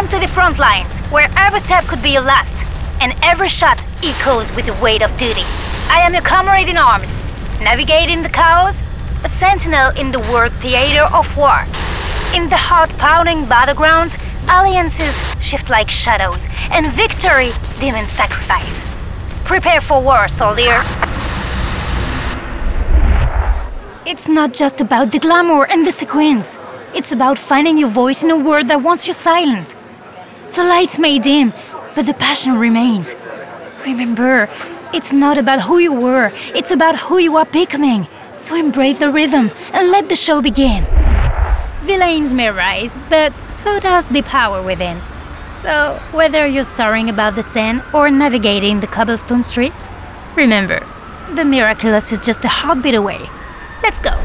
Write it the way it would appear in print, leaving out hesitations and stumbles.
Come to the front lines, where every step could be your last, and every shot echoes with the weight of duty. I am your comrade in arms, navigating the chaos, a sentinel in the world theater of war. In the heart-pounding battlegrounds, alliances shift like shadows, and victory demands sacrifice. Prepare for war, soldier. It's not just about the glamour and the sequence. It's about finding your voice in a world that wants you silent. The lights may dim, but the passion remains. Remember, it's not about who you were, it's about who you are becoming. So embrace the rhythm and let the show begin. Villains may rise, but so does the power within. So, whether you're soaring above the Seine or navigating the cobblestone streets, remember, the miraculous is just a heartbeat away. Let's go!